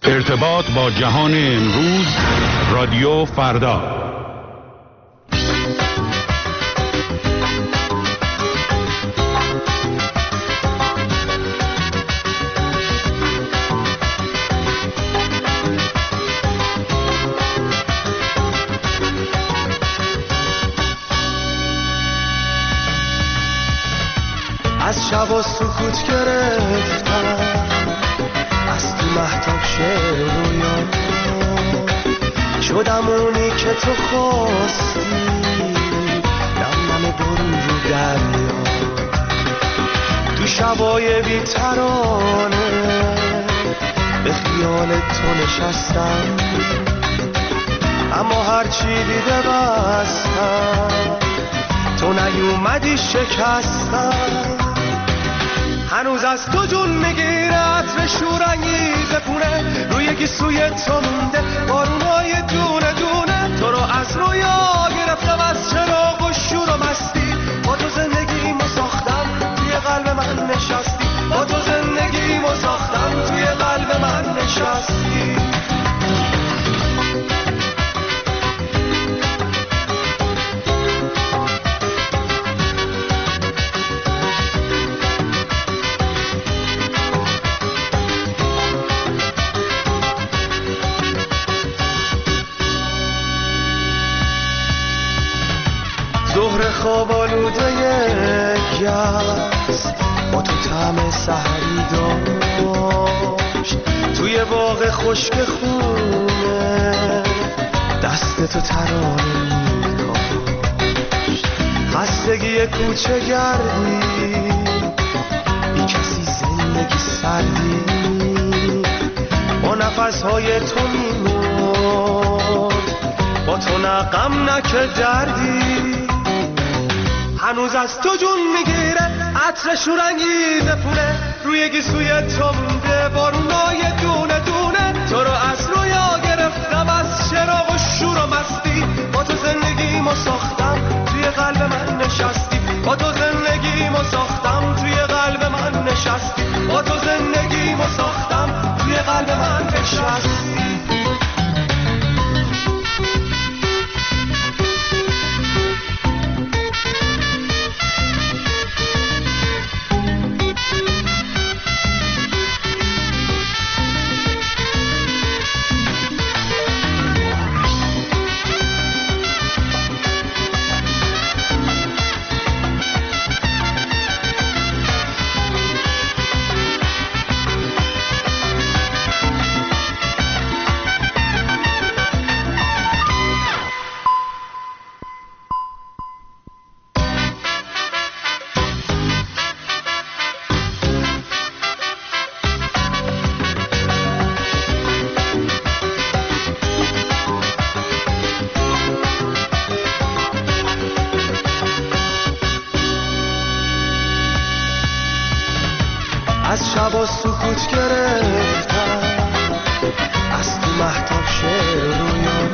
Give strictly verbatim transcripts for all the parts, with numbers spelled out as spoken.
ارتباط با جهان امروز، رادیو فردا. از شب و سکوت گرفتم، از تو مهتاب شعر رویا شدم اونی که تو خواستی، نم نم برون رو دریا، تو شبای بی ترانه به خیال تو نشستم، اما هرچی دیده بستم تو نیومدی شکستم. هنوز از تو جون میگیره عطر شورانگیز پونه، روی گیسوی تو مونده بارونای دونه دونه، تو رو از رویا گرفتم از چراغ و شور و مستی، با تو زندگیمو ساختم توی قلب من نشستی، با تو زندگیمو ساختم توی قلب من نشستی. ظهر خواب آلوده گس با تو طعم سحری داشت، توی باغ خشک خونه دست تو ترانه می‌کاشت، خستگی کوچه گردی بی کسی زندگی سردی، با نفسهای تو میمرد با تو نه غم نه که دردی. هنوز از تو جون میگیره عطر شورانگیز پونه، روی گیسوی تو مونده بارونای دونه دونه، تو رو از رویا گرفتم از چراغ و شور و مستی، با تو زندگیمو ساختم توی قلب من نشستی، با تو زندگیمو ساختم توی قلب من نشستی، با تو زندگیمو ساختم توی قلب من نشستی. از شب و سکوت گرفتم، از تو مهتاب شعر رویا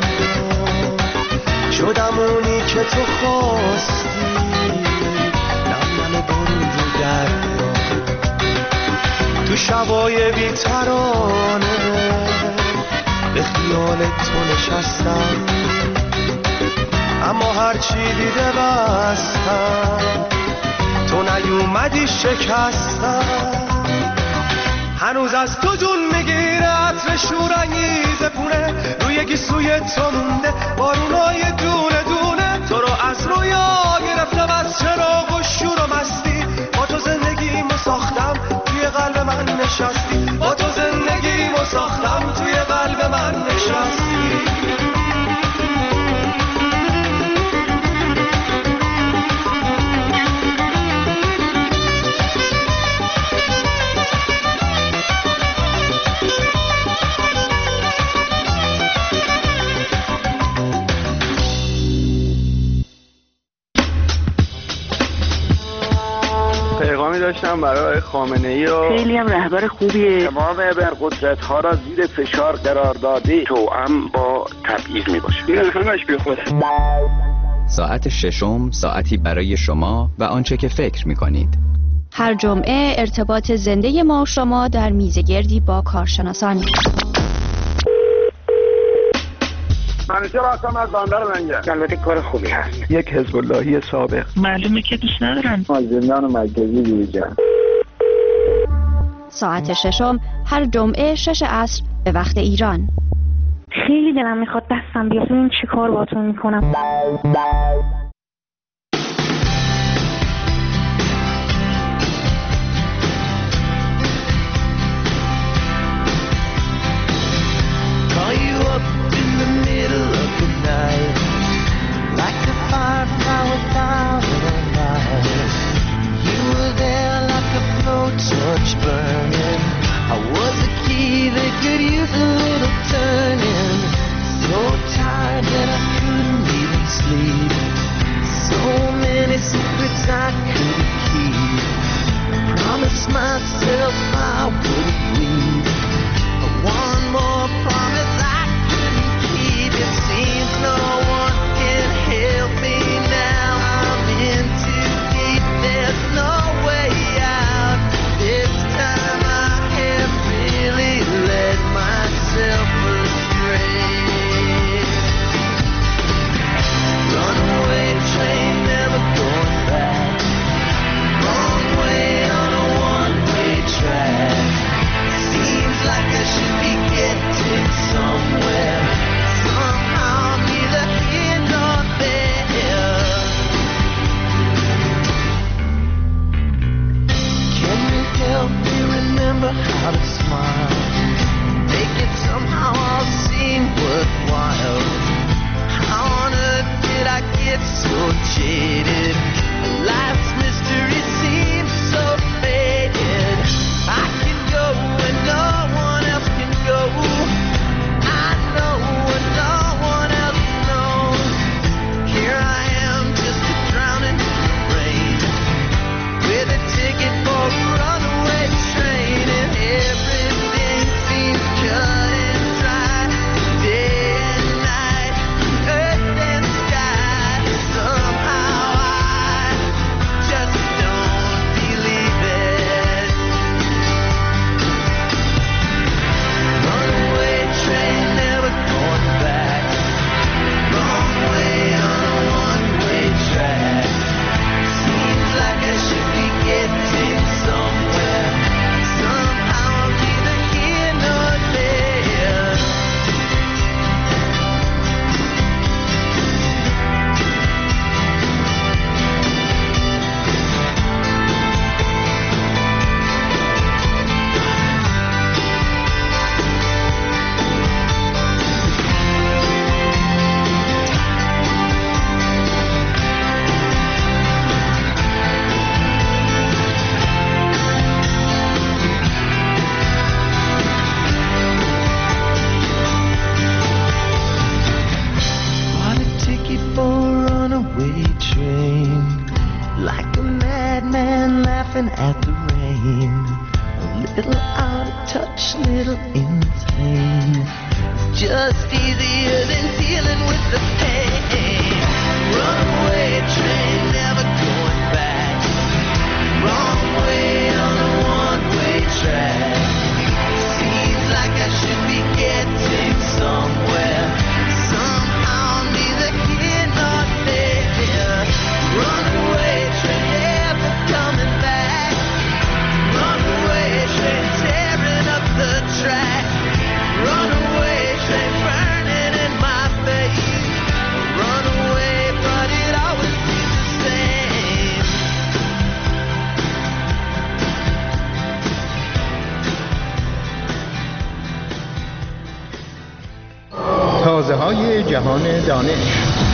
شدم اونی که تو خواستی، نم نم برون رو دریا، تو شبای بی ترانه به خیال تو نشستم، اما هرچی دیده بستم تو نیومدی شکستم. هنوز از تو جون میگیره عطر شورانگیز پونه، روی گیسوی تو مونده بارونای دونه دونه، تو رو از رویا گرفتم از چراغ و شور و مستی، با تو زندگیمو ساختم توی قلب من نشستی، با تو زندگیمو ساختم توی قلب من نشستی. داشتم برای خامنه‌ای و خیلی هم رهبر خوبیه، تمام ابرقدرت‌ها را زیر فشار قرار داده، توأم با تبعیض میباشه. این همش بیخوده. ساعت ششم، ساعتی برای شما و آنچه که فکر میکنید. هر جمعه ارتباط زنده ما و شما در میزگردی با کارشناسان. همیشه راستم از بندر منگه. البته کار خوبی هست. یک حزب اللهی سابق. معلومه که دوست ندارن. از زندان مرکزی بیرون. ساعت ششم هر جمعه شش عصر به وقت ایران. خیلی دلم میخواد دستم بیاد ببینم چی کار باهاتون میکنم. Torch burning, I was a key that could use a little turning. So tired that I couldn't even sleep. So many secrets I couldn't keep. I promised myself I wouldn't leave. But one more promise I couldn't keep. It seems no one can help me now. I'm in too deep, there's no way out. This time I have really led myself astray. Runaway train, never going back. Wrong way on a one-way track. Seems like I should be getting somewhere. Somehow neither here nor there. Can you help me remember how to smile? Make it somehow all seem worthwhile. How on earth did I get so jaded? Life's mystery seems so faded. I can go where no one else can go. I know what no one else knows. Here I am, just a drowning in the rain, with a ticket for a runaway train, and everything seems cut and dry. Day and night, earth and sky. Somehow I just don't believe it. Runaway train, never going back. Wrong way on a one-way track. Seems like I should be getting somewhere. Somehow I'm neither here nor there. Bought a ticket for a runaway train, like a madman laughing at the rain. A little out of touch, little insane. Just easier than dealing with the pain. Runaway train, never going back. Wrong way on a one-way track. Seems like I should be getting somewhere. Somehow neither here nor there. Runaway train, never coming back. Runaway train, tearing up the track. Runaway train, burning in my face. Runaway, but it always seems the same. تازه های جهان دانش.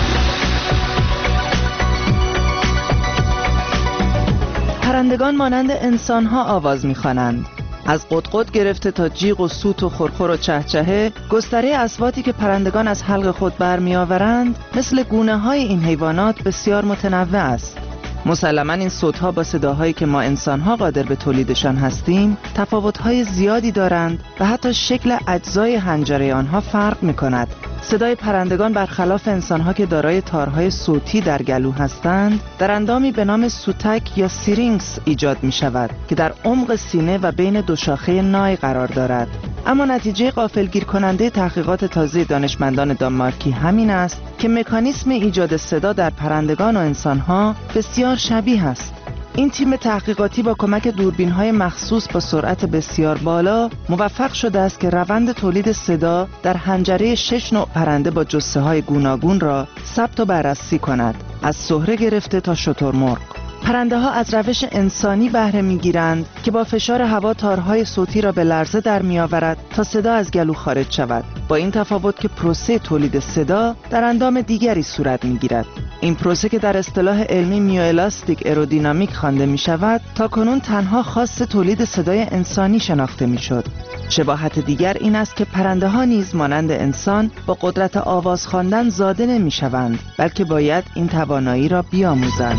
پرندگان مانند انسان‌ها آواز می‌خوانند. از قطقط گرفته تا جیغ و سوت و خرخر و چهچهه، گستره اصواتی که پرندگان از حلق خود برمی‌آورند مثل گونه‌های این حیوانات بسیار متنوع است. مسلماً این صوت‌ها با صداهایی که ما انسان‌ها قادر به تولیدشان هستیم تفاوت‌های زیادی دارند و حتی شکل اجزای حنجره آنها فرق می‌کند. صدای پرندگان برخلاف انسانها که دارای تارهای صوتی در گلو هستند، در اندامی به نام سوتک یا سیرینکس ایجاد می شود که در عمق سینه و بین دو شاخه نای قرار دارد. اما نتیجه غافلگیر کننده تحقیقات تازه دانشمندان دانمارکی همین است که مکانیسم ایجاد صدا در پرندگان و انسانها بسیار شبیه است. این تیم تحقیقاتی با کمک دوربین‌های مخصوص با سرعت بسیار بالا موفق شده است که روند تولید صدا در حنجره شش نوع پرنده با جثه‌های گوناگون را ثبت و بررسی کند، از سهره گرفته تا شترمرغ. پرنده ها از روش انسانی بهره می‌گیرند که با فشار هوا تارهای صوتی را به لرزه در می‌آورد تا صدا از گلو خارج شود. با این تفاوت که پروسه تولید صدا در اندام دیگری صورت می‌گیرد. این پروسه که در اصطلاح علمی میوئلاستیک ایرودینامیک خوانده می‌شود، تا کنون تنها خاص تولید صدای انسانی شناخته می‌شد. شباهت دیگر این است که پرنده ها نیز مانند انسان با قدرت آواز خواندن زاده نمی‌شوند، بلکه باید این توانایی را بیاموزند.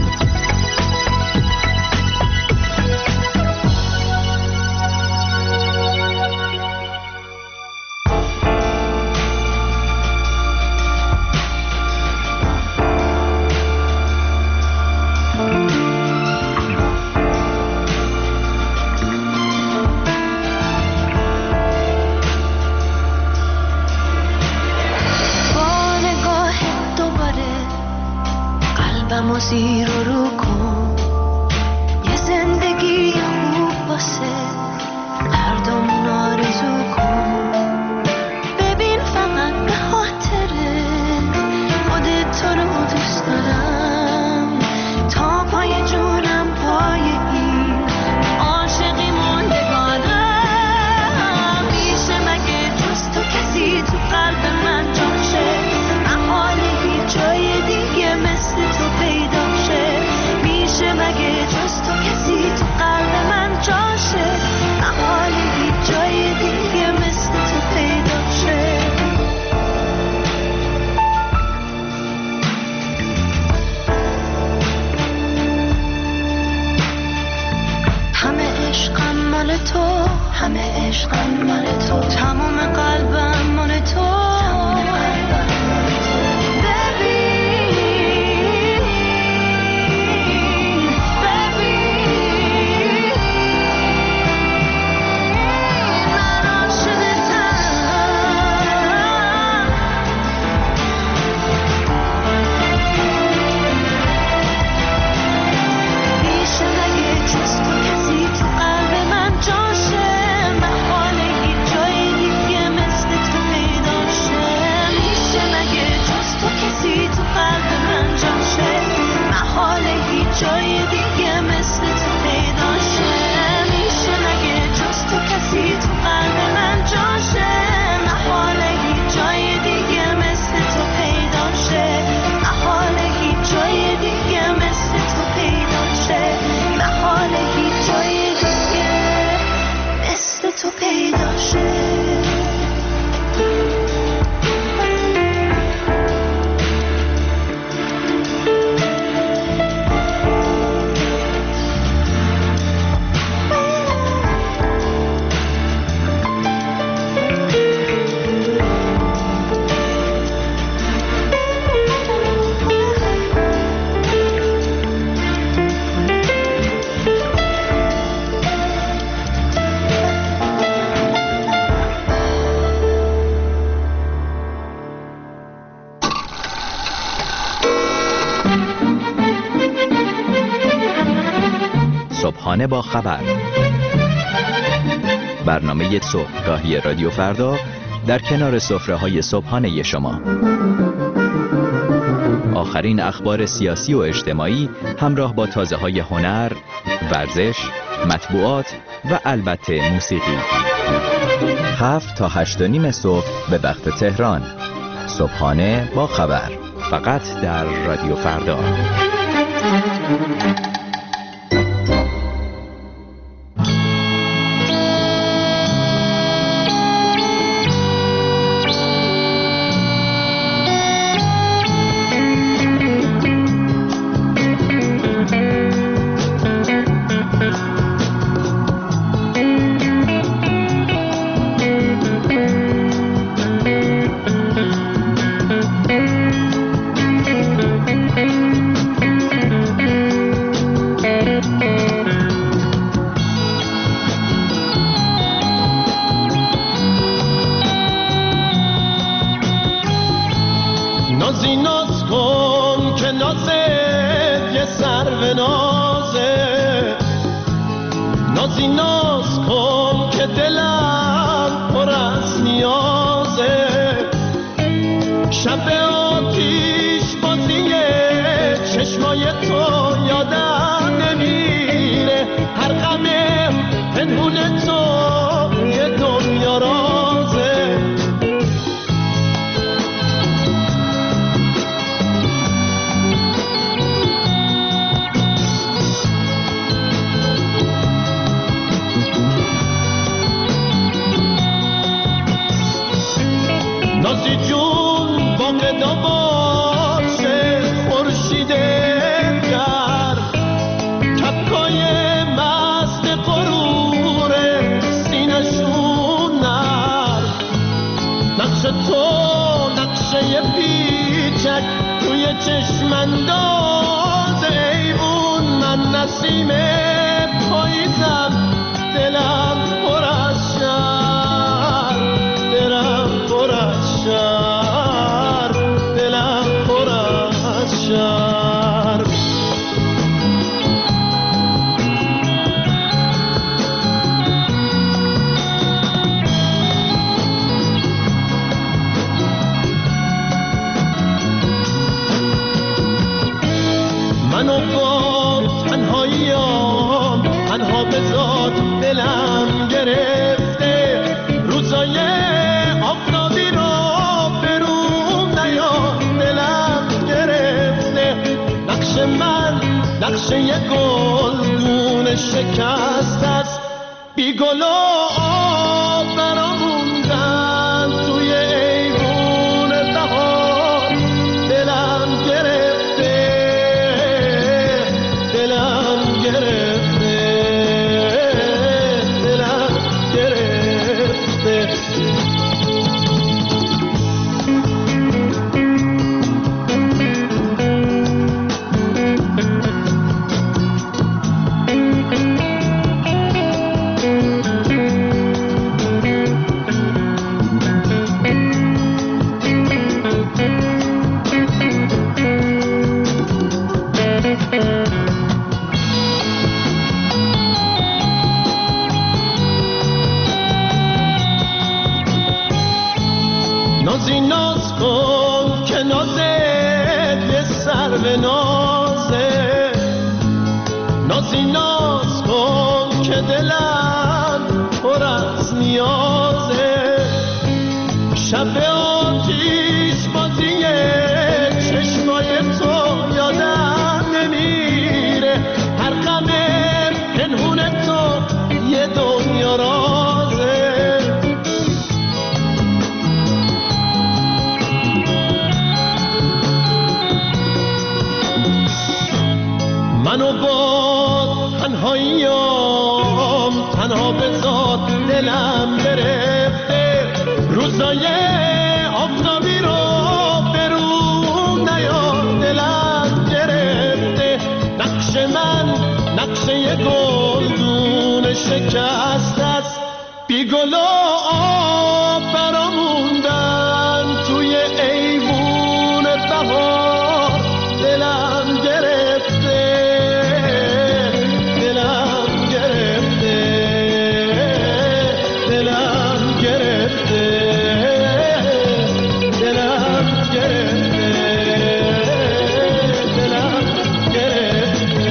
زیر و رو کن، یه زندگی خوب واسه هر دومون آرزو کن. ببین فقط به خاطره خودت تو رو دوست دارم، تا پای جونم پای این عاشقی موندگانم. میشه مگه جز تو کسی تو قلب من جاشه؟ محال هیچ جای دیگه مثل تو پیدا شه. میشه مگه جز تو کسی تو قلب من جاشه؟ محال هیچ جای دیگه مثل تو پیدا شه. همه عشقم مال تو، همه عشقم مال تو، تمام قلبم مال تو. صبحانه با خبر، برنامه صبحگاهی رادیو فردا در کنار سفره‌های صبحانه شما. آخرین اخبار سیاسی و اجتماعی همراه با تازه‌های هنر، ورزش، مطبوعات و البته موسیقی. هفت تا هشت و نیم صبح به وقت تهران. صبحانه با خبر، فقط در رادیو فردا. نازی ناز کن که دلم پر از نیازه، شب آتیش بازیه چشمای تو یادم نمیره، هر غم پنهون تو یه دنیا رازه. نازی جون باقدا باشه خورشید گرم، کپکای مست غرور سینشون نرم، نقش تو نقشه پیچک توی چشم اندازه، ای اون من نسیم پاییزم دلم پر از شرم، دلم پر از شرم، دلم پر از شرم. منو با تنهاییام تنها بذار دلم گرفته، روزای آفتابی رو برون نیا دلم گرفته، نقش من نقشه یه گلدون شکست است، بی گل و آب برام موندن توی ایوون بهار، دلم گرفته دلم گرفته دلم گرفته. نازی ناز کن که نازت یه سر به نازه، نازی ناز کن که دلم پر از نیازه، شب آتیش بازیه چشمای تو یادم نمیره، هر غم پنهون تو یه دنیا رازه. منو با تنهاییام تنها بذار دلم گرفته، روزای آفتابی رو برون نیا دلم گرفته، نقش من نقشه یه گلدون شکست است، بی گل و آب برام موندن توی ایوون بهار، دلم گرفته دلم گرفته دلم گرفته دلم گرفته دلم گرفته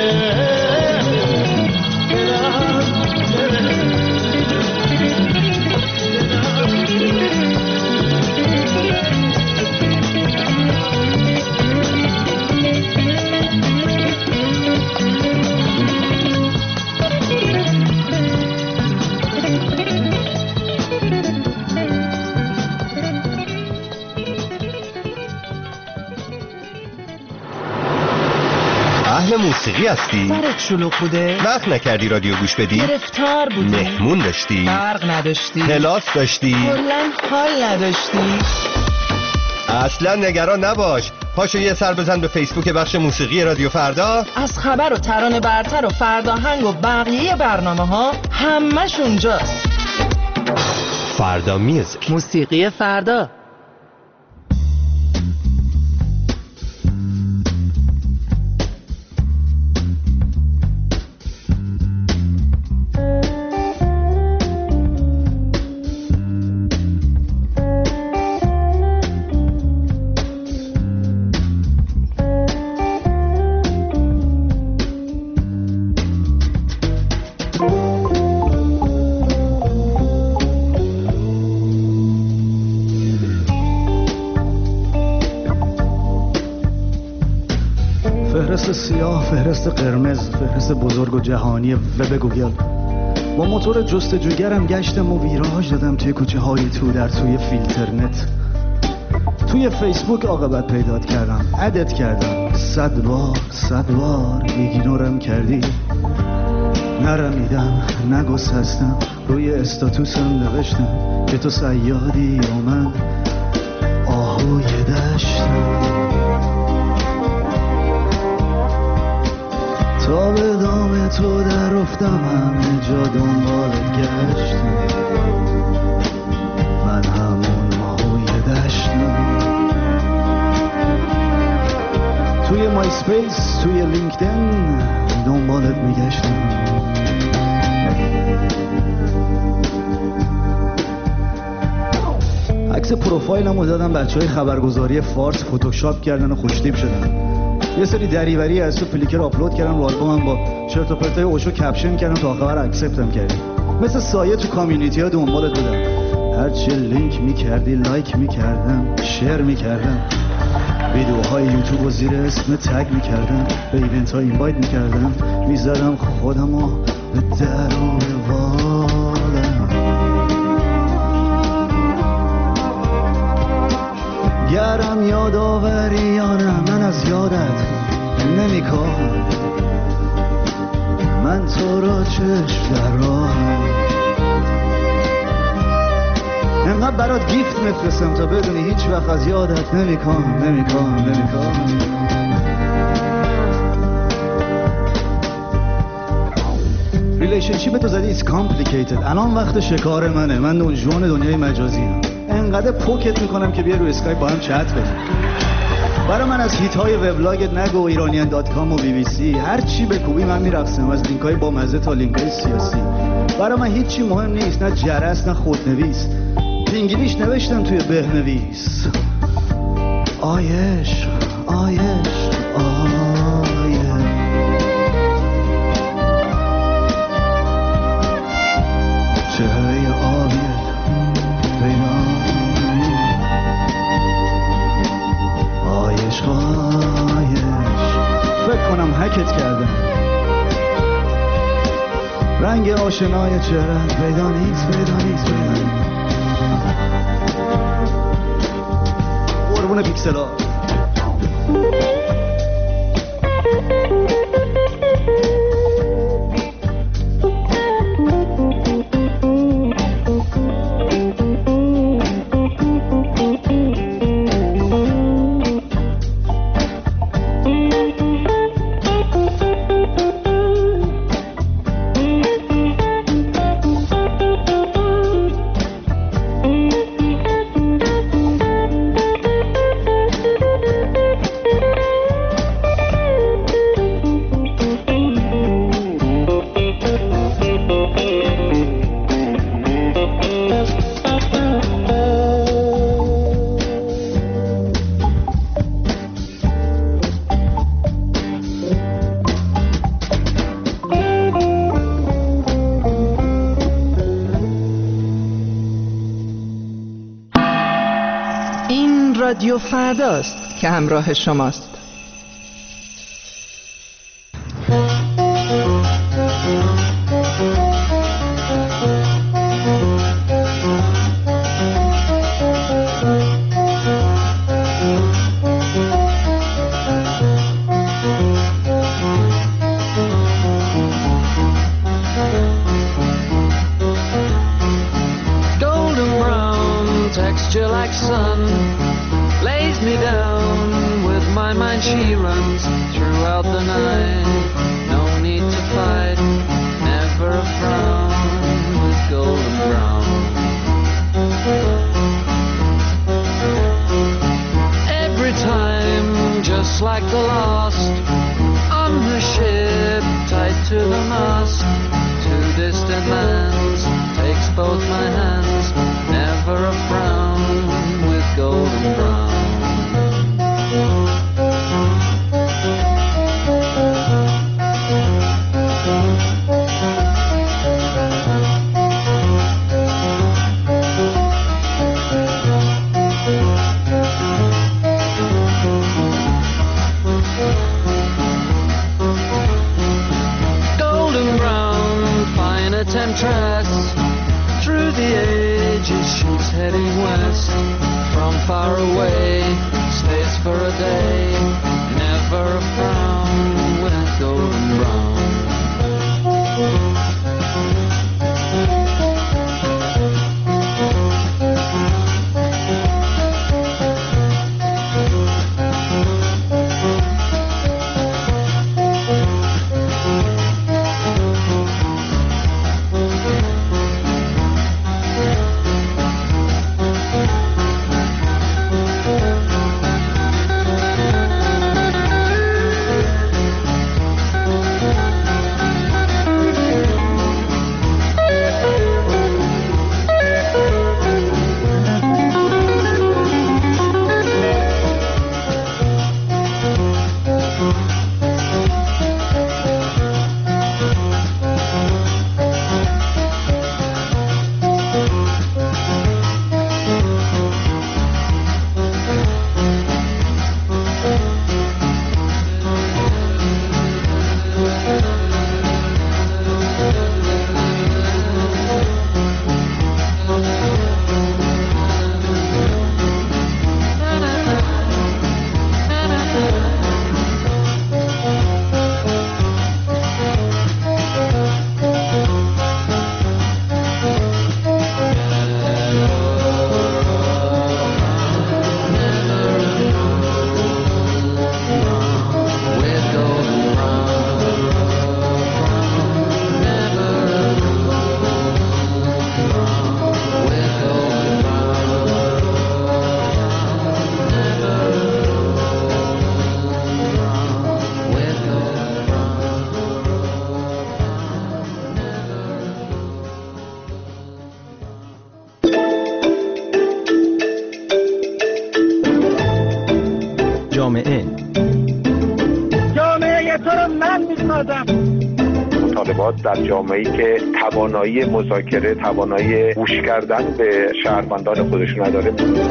اهل موسیقی هستی؟ سرت شلوغ بوده؟ وقت نکردی رادیو گوش بدی؟ گرفتار بودی؟ مهمون داشتی؟ برق نداشتی؟ کلاس داشتی؟ کلاً حال نداشتی؟ اصلا نگران نباش، پاشو یه سر بزن به فیسبوک بخش موسیقی رادیو فردا، از خبر و ترانه برتر و فرداهنگ و بقیه برنامه ها همش اونجاست. فردا میوزیک، موسیقی فردا. فهرست سیاه، فهرست قرمز، فهرست بزرگ و جهانی وب گوگل. با موتور جستجوگرم گشتم و ویراژ دادم توی کوچه های تو در توی فیلترنت. توی فیسبوک عاقبت پیدات کردم، ادت کردم، صد بار صد بار ایگنورم کردی. نرمیدم نگسستم، روی استاتوسم نوشتم که تو صیادی و من آهوی دشتم. تا به دام تو در افتم همه جا دنبالت گشتم، من همون آهوی دشتم. توی مای سپیس، توی لینکدین دنبالت میگشتم. عکس پروفایلمو دادم بچه های خبرگزاری فارس فتوشاپ کردن و خوشتیپ شدن. یه سری دریوری از تو فلیکر آپلود کردم رو آلبومم، با چرت و پرتای اوشو کپشن کردم تا آخر اکسپتم کردی. مثل سایه تو کامیونیتی ها دنبالت بودم، هرچی لینک میکردی لایک میکردم، شیر میکردم، ویدیوهای یوتیوب و زیر اسم تگ میکردم، به ایونت ها اینوایت میکردم، میزدم خودمو به در و بالم. گرم یادآوری یا نه، من از یادت نمیکنم، من تو را چشم در راهم. انقدر برات گیفت میفرستم تا بدونی هیچ وقت از یادت نمیکنم نمیکنم نمیکنم. ریلیشنشیپ تو زدی ایز کامپلیکیتد. الان وقت شکار منه، من دونجوان دنیای مجازی هم. انقدر پوکت میکنم که بیا روی اسکایپ با هم چت کنیم. برای من از هیت های وبلاگت نگو، ایرانیان دات کام و بی بی سی، هر چی بکوبی من میرقصم، از لینک های با مزه تا لینک های سیاسی. برای من هیچی مهم نیست، نه جرس نه خودنویس. انگلیش نوشتم توی بهنویس. آیش آیش آیش چهره آبیت پیدا، آیش آیش. فکر کنم هکت کردم، رنگ آشنای چهرهت پیدا نیست پیدا نیست پیدا نیست. قربون پیکسلا. رادیو فرداست که همراه شماست. heading west from far away, stays for a day, never a frown with golden brown. جامعه جامعه تو رو من میسازم. مطالبات در جامعه‌ای که توانایی مذاکره، توانایی گوش کردن به شهروندان خودش نداره.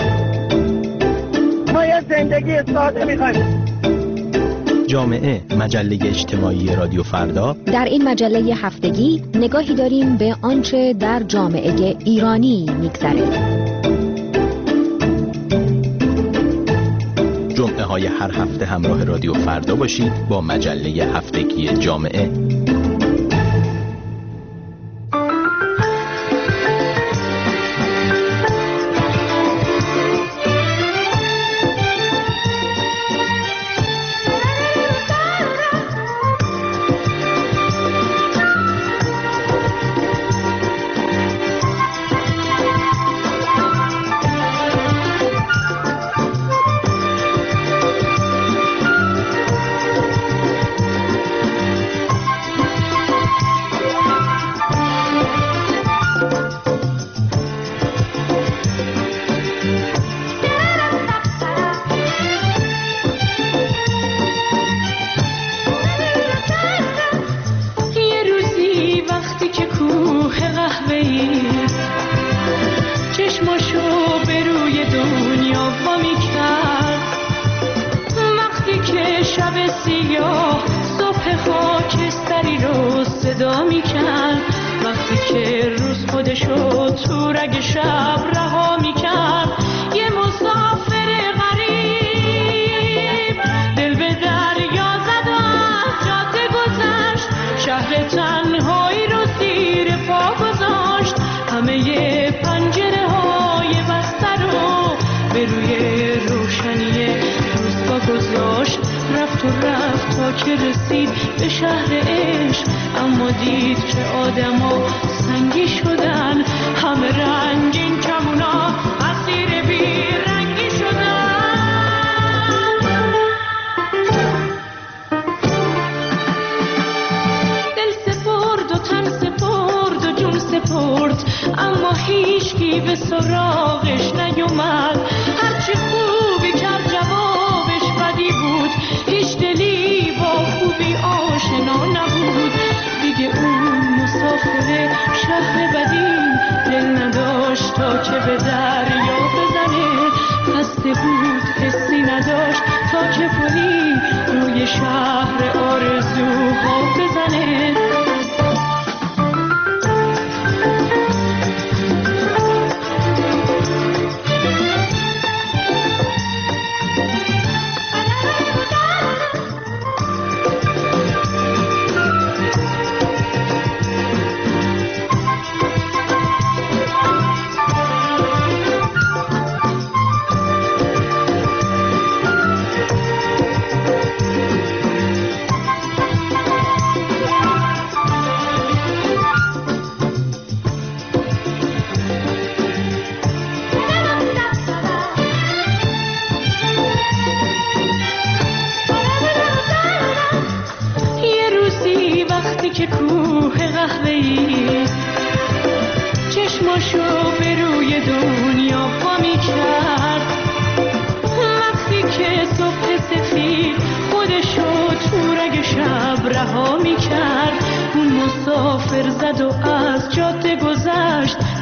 ما یه زندگی ساده می‌خوایم. جامعه، مجله اجتماعی رادیو فردا. در این مجله هفتگی نگاهی داریم به آنچه در جامعه ایرانی می‌گذره. جمعه های هر هفته همراه رادیو فردا باشید با مجله هفتگی جامعه.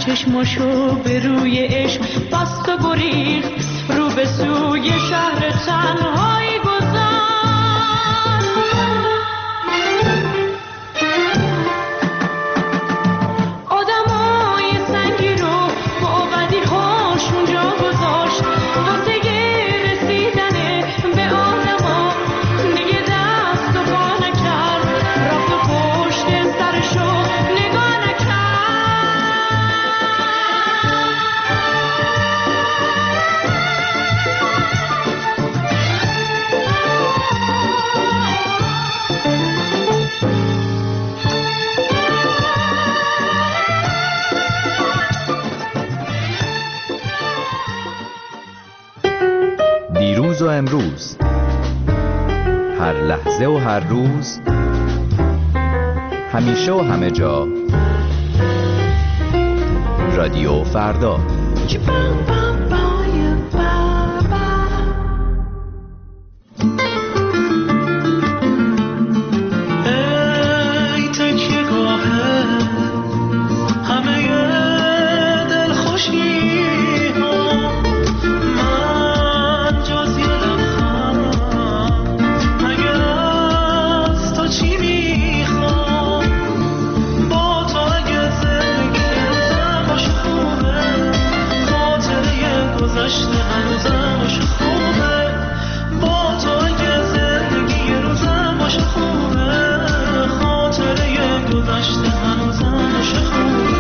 چشماشو به روی عشق بست و گریخت، رو به سوی شهر تنهایی گذاشت. آدمای سنگی رو با بدیهاش اونجا گذاشت، واسه رسیدن به آدما دیگه دست و پا نکرد، رفت و پشت سرشو نگاه دیروز و امروز، هر لحظه و هر روز، همیشه و همه جا، رادیو فردا. ای تکیه گاه همه دلخوشی ها، من جز یه لبخند مگر از تو چی میخوام؟ با تو اگه زندگی هنوزم باشه خوبه، خاطره گذشته هنوزم باشه خوبه. با تو اگه زندگی روزم باشه خوبه، خاطره گذشته هنوزم باشه خوبه.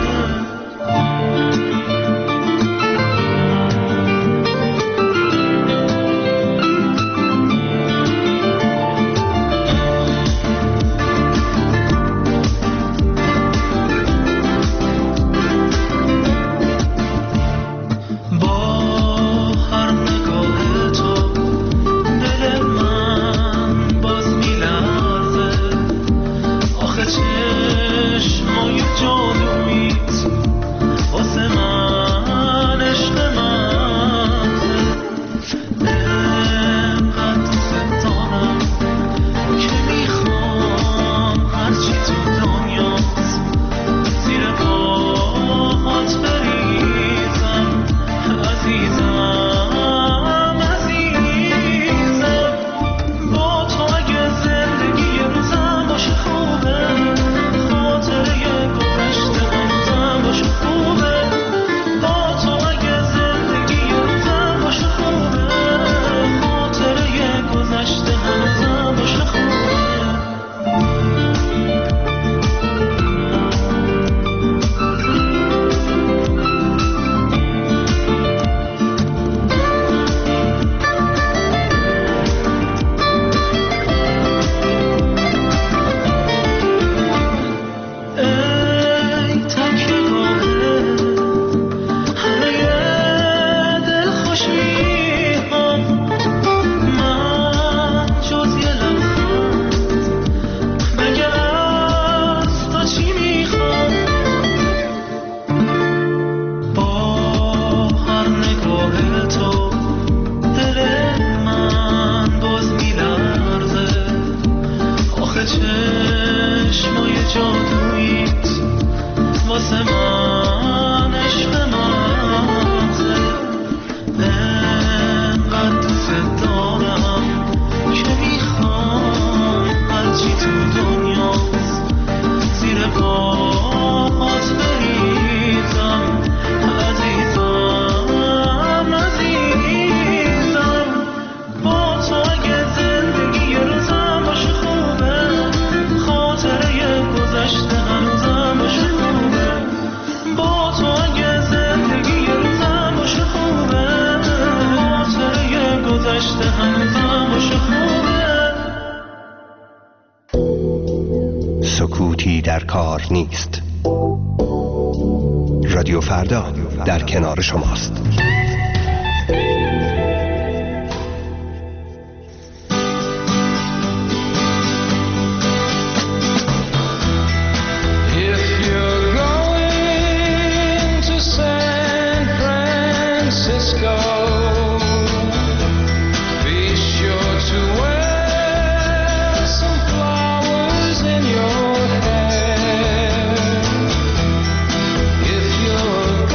سکوتی در کار نیست. رادیو فردا در کنار شماست. If you're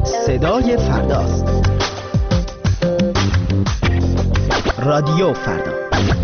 صدای فرداست. رادیو فردا.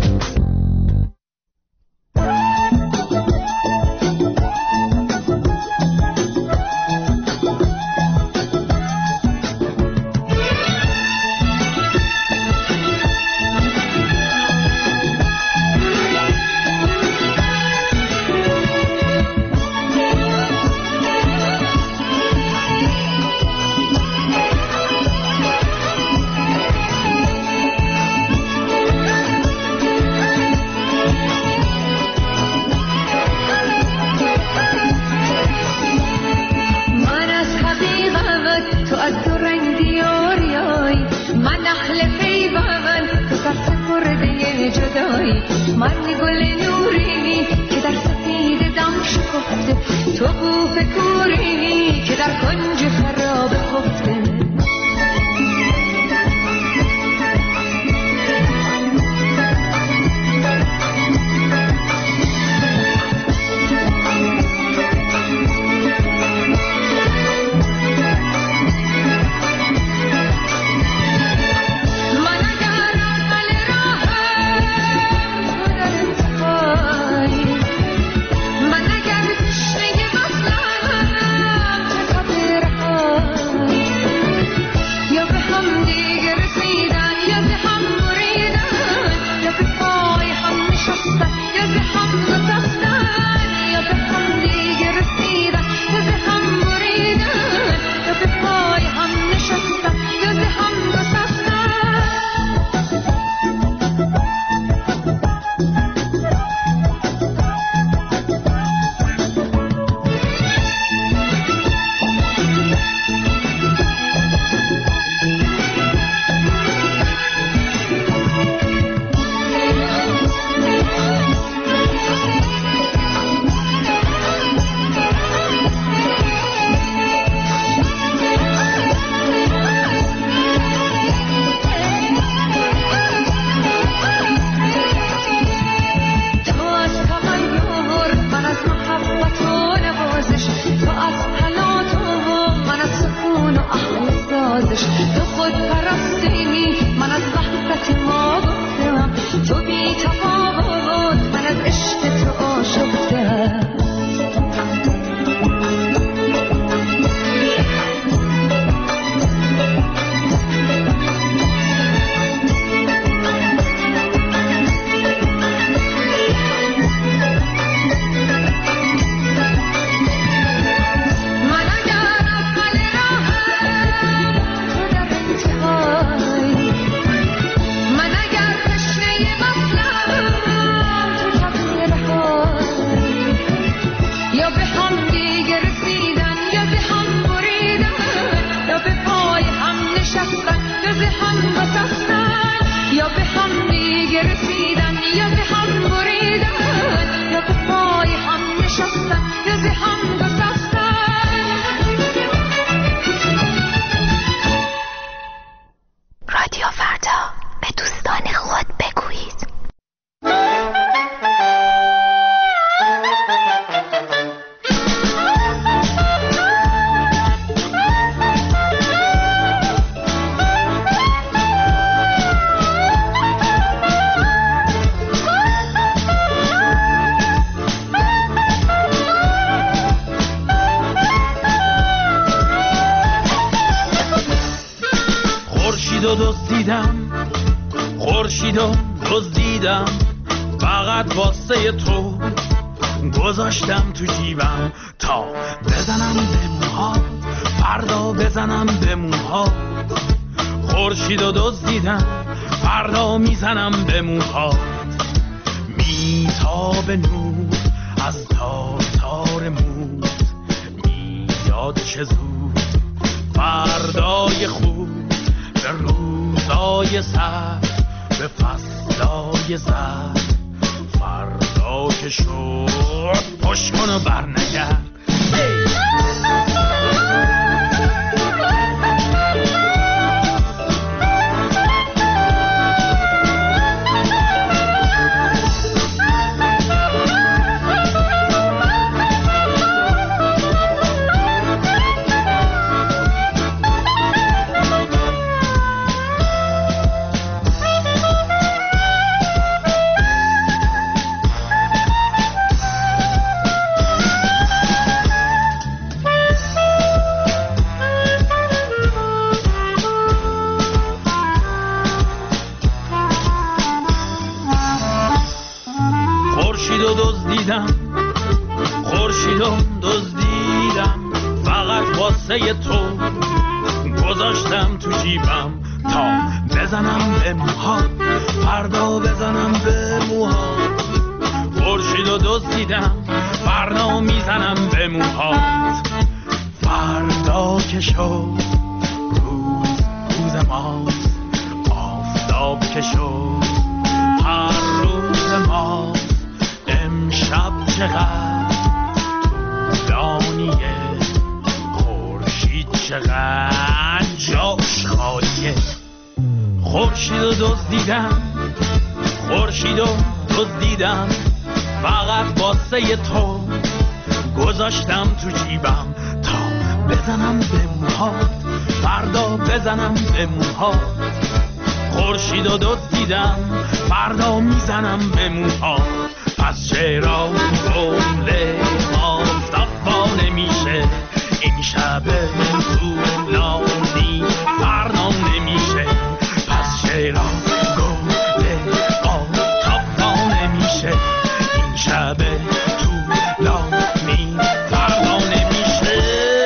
گذاشتم تو جیبم تا بزنم به موها، فردا بزنم به موها. خورشید و دزدیدم، فردا میزنم به موها. میتاب نور از تار تار موت، میاد چه زود فردای خوب، به روزای سرد، به فصلای زرد. فردا که شد پشت کن و برنگرد. دزدیدم خورشیدو دزدیدم فقط واسه تو گذاشتم تو جیبم تا بزنم به موهات فردا بزنم به موهات خورشیدو دزدیدم فردا میزنم به موهات فردا که شد روز روز ماست آفتاب که شد هر روز ماست امشب چقدر طولانیه خورشید چقدر جاش خالیه خورشیدو دزدیدم خورشیدو دزدیدم فقط واسه تو گذاشتم تو جیبم تا بزنم به موهات فردا بزنم به موهات خورشیدو دزدیدم فردا میزنم به موهات پس چرا گله آفتاب وا نمیشه این شب طولانی فردا نمیشه پس چرا گله آفتاب وا نمیشه این شب طولانی فردا نمیشه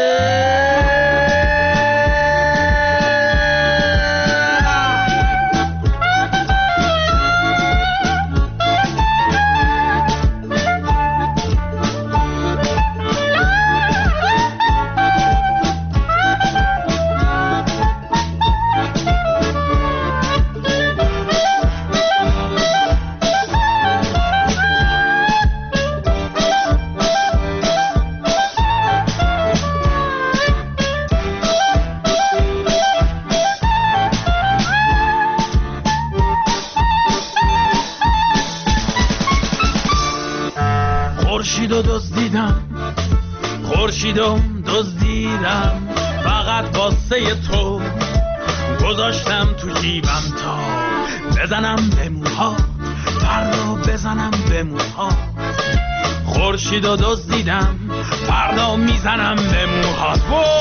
خورشیدو دزدیدم خورشیدو دزدیدم فقط واسه تو گذاشتم تو جیبم تا بزنم به موهات فردا بزنم به موهات خورشیدو دزدیدم فردا میزنم به موهات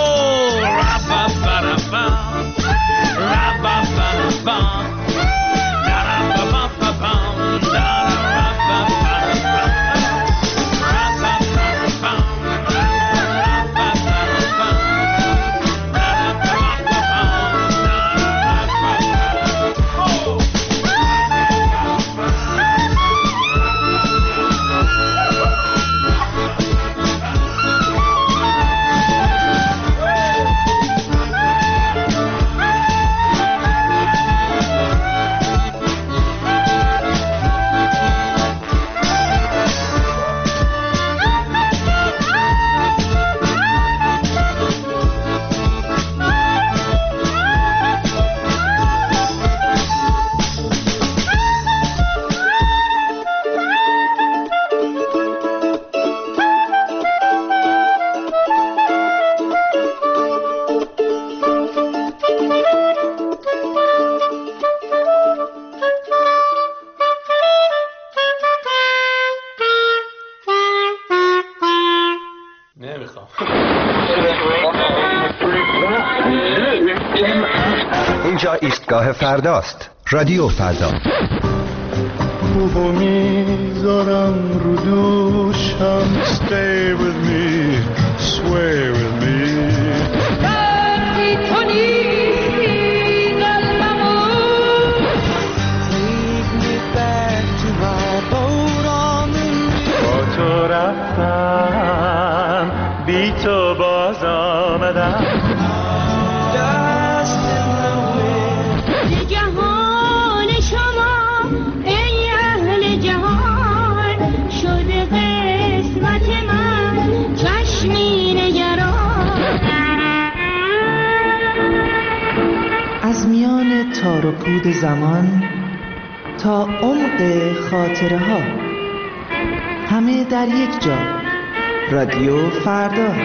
اینجا ایستگاه فرداست. رادیو فردا. خوبو میذارم رو دوشم. Stay with me, sway with me. دردی تو نیستی قلبمو. Take me back to my boat on the river. با تو رفتم بی تو باز آمدم. از میان تار و پود زمان تا عمق خاطره ها، همه در یک جا. رادیو فردا.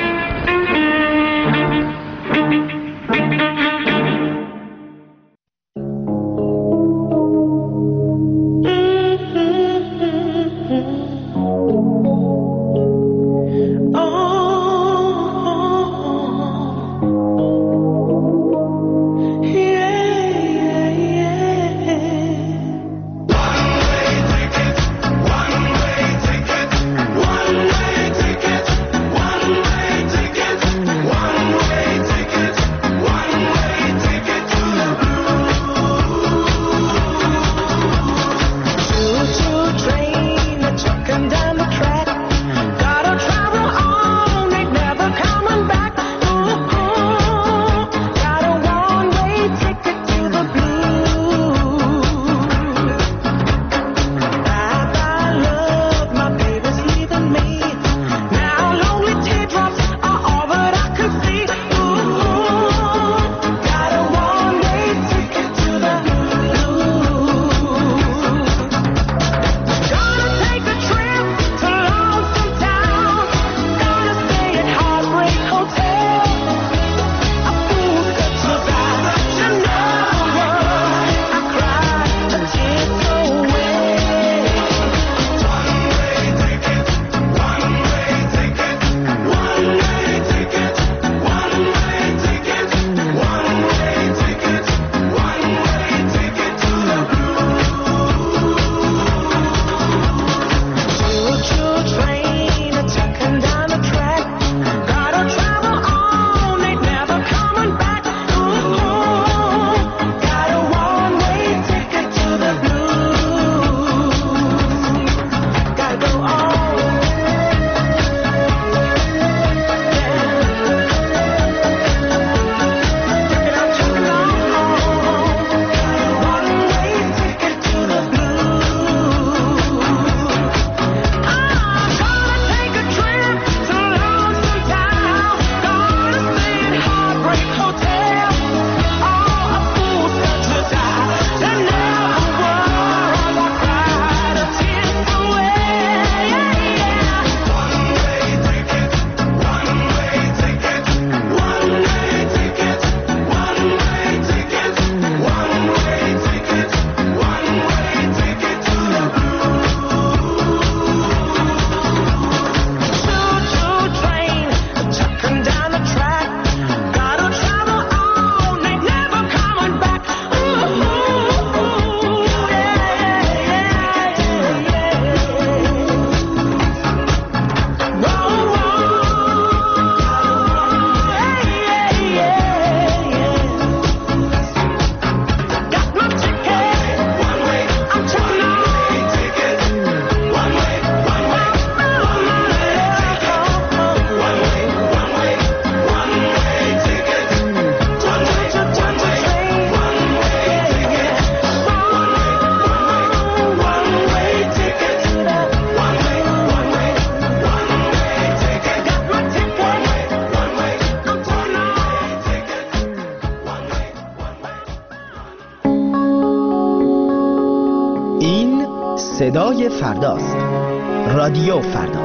صدای فرداست. رادیو فردا.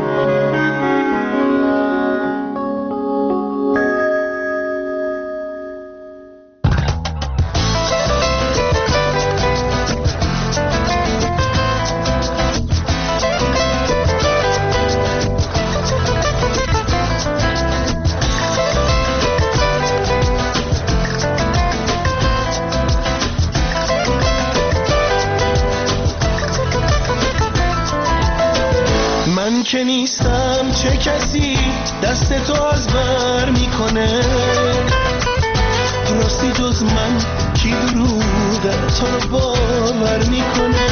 که نیستم چه کسی دست تو از بر میکنه، راستی جز من کی دروغ تو رو باور میکنه،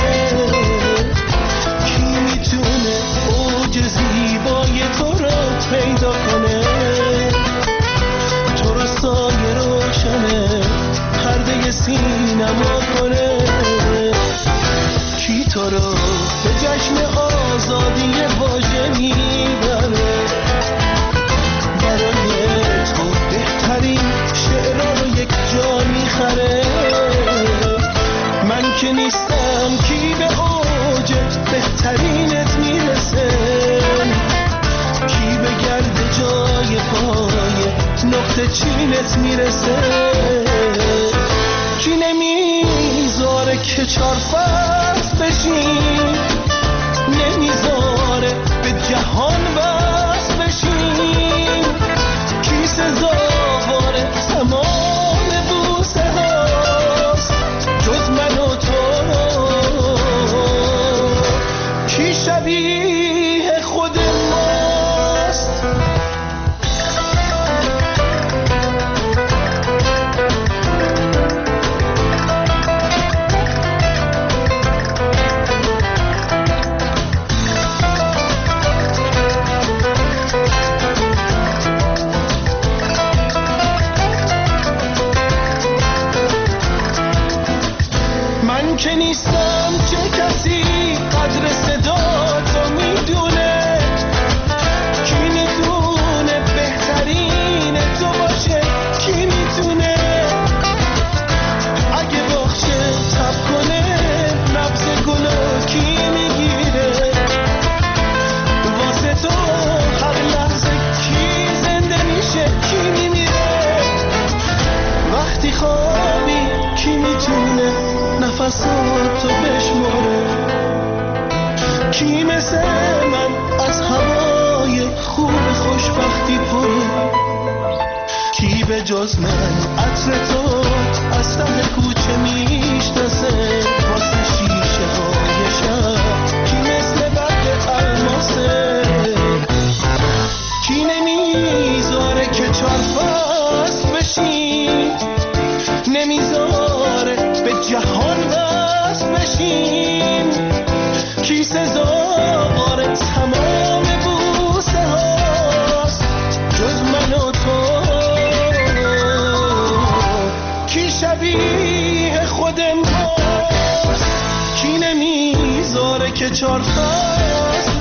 کی میتونه اوج زیبای تو رو پیدا کنه، تو رو سایه روشنه پرده سینما کنه، کی تو رو به جشن آزادی واژه میبره، برای تو بهترین شعرها رو یک جا میخره، من که نیستم کی به اوج بهترینت میرسه، کی به گرد جای پای نقطه چینت میرسه، کی نمیذاره که چار فصل بشین، نمیذاره به جهان بس بشین، کی سزاوار تمام بوسه هاست جز من و تو، کی شبیه خود ماست. که نیستم چه کسی قدر صدا تو میدونه، کی میتونه بهترین تو باشه، کی میتونه اگه باخچه تب کنه نبض گلو کی میگیره، واسه تو هر لحظه کی زنده میشه، کی میمیره، وقتی خوابی کی میتونه نفساتو بشماره، کی مثل من از هوای خوب خوشبختی پره، کی به جز من عطر تو از ته کوچه میشناسه، واسه شیشه های شب کی مثل برگ الماسه، کی نمیذاره که چار فصل بشین، نمیذاره به جهان بس بشین، کی سزاوار تمام بوسه هاست جز من و تو، کی شبیه خود ماست، کی نمیذاره که چار فصل